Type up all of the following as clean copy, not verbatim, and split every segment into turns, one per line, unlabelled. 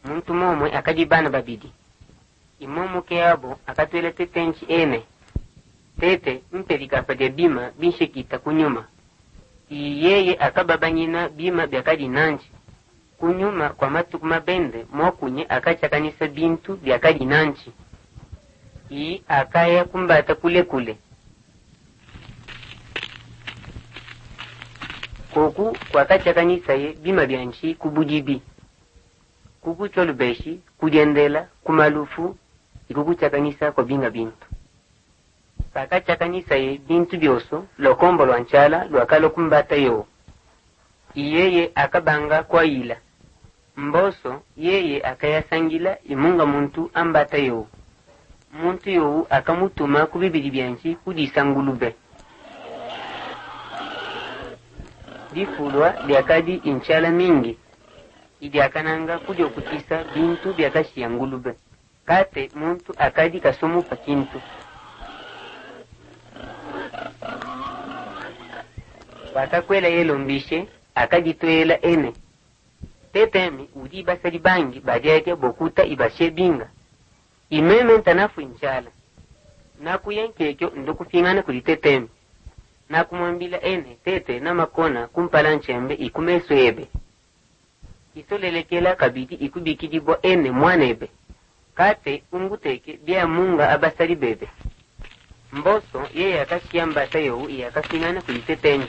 muntu momwe akadi bana babidi. Imomo keabo akatwele tetenchi ene. Tete mpelika padya bima binshekita kunyuma. Iyeye akababanyina bima byakadi nanchi. Kunyuma kwa matuku mabende mokunye akachakanisa bintu byakadi nanchi. Akaya kumbata kule kule. Koku kwa kachakanisa ye bima byanchi kubujibi. Kukucholubeshi, kujendela, kumalufu, ikukuchakanisa kwa binga bintu. Pakachakanisa ye bintu byoso, lokombo lwanchala, lwakalo kumbata yo. Iyeye akabanga kwa ila. Mboso, yeye akayasangila imunga muntu ambata yo. Muntu yo akamutuma kubibili byanchi kudisa ngulube. Difulwa liakadi inchala mingi. Idi akananga kujo kutisa bintu byakashi ya ngulube. Kate muntu akadi kasomu pakintu. Wakakwela yelo mbishe, akadi toela ene. Tetemi udi basari bangi badiake bokuta ibashe binga. Imeme ntanafu inchala. Nakuyenkekyo ndokufingana kuli tetemi. Nakumwambila ene tete na makona kumpala nchembe ikumeso ebe. Isolelekela kabidi ikubikidibwa ene mwanebe. Kate unguteke bia munga abasari bebe. Mboso yeye akashiambata yo yakafingana kulitetenyi.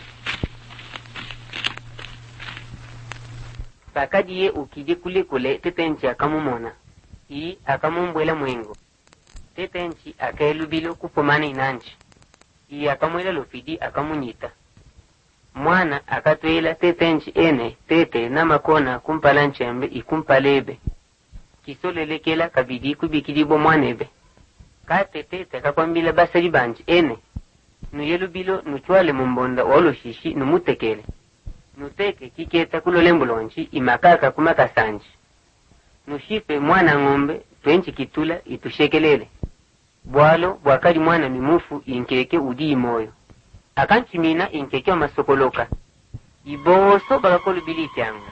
Pakadi ye ukije kule kule tetenchi akamumona. Akamumbwela mwengo. Tetenchi akaelubilo kupomana inanchi. Akamwela lofidi akamunyita. Mwana akatwela tetenchi ene tete na makona kumpala nchembe ikumpalebe. Kisolelekela kabidi kubikidibo mwanebe. Kate tete akakwambila basari banchi ene. Nuyelubilo nuchwale mumbonda walo shishi numutekele. Nuteke kiketa kulolembulonchi imakaka kumakasanchi. Nushipe mwana ngombe tuenchi kitula itushekelele. Bwalo bwakali mwana mimufu inkeke udi moyo. Akanchimina inkeke wa masokoloka. Iboso bakakolu biliti anga.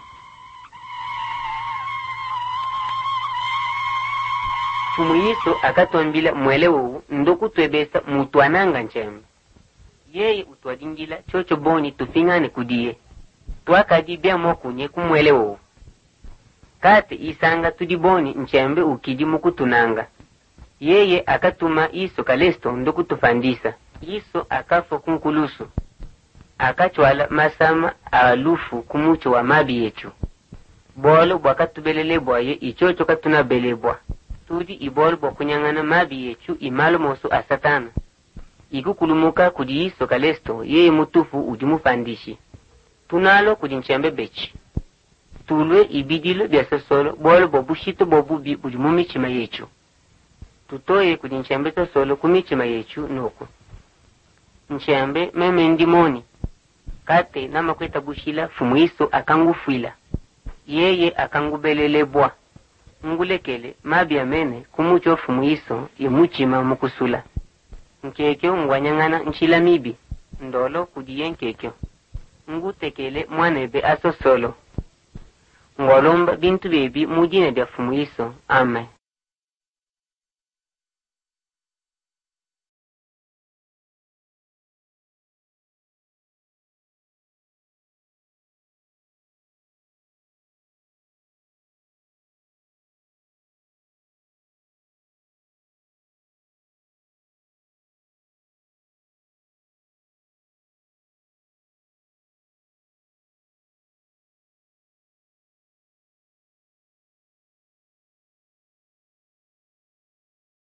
Fumuyiso akatuambila mwelewo ndoku twebesa mutuananga nchembe. Yeye utuadingila chocho boni tufingane kudiye. Tuakadi bia mokunye kumwelewo. Kate isanga tudiboni nchembe ukidi mukutunanga. Yeye akatuma iso kalesto ndoku tufandisa. Iso akafo kunkulusu. Akachwala masama alufu kumucho wa mabi yechu. Bolo bwakatubelelebwa ye ichocho katunabelebwa. Tudi ibolo bwakunyangana mabi yechu imalo mosu asatana. Ikukulumuka kudi iso kalesto yeye mutufu udimufandishi. Tunalo kudi nchembe bechi. Tulwe ibidilo biasasolo bolo bobushito bobubi udimumichima yechu. Tutoye kudi nchembe sasolo kumichima yechu noko. Nchembe meme ndimoni. Kate na makweta bushila fumuiso akangufuila. Yeye akangubelelebwa. Ngulekele mabi amene kumucho fumuiso imuchima mukusula. Nkekyo ngwanyangana nchila mibi. Ndolo kudiye nkekyo. Ngutekele mwanebe asosolo. Ngolomba bintu bebi mujine bya fumuiso. Amen.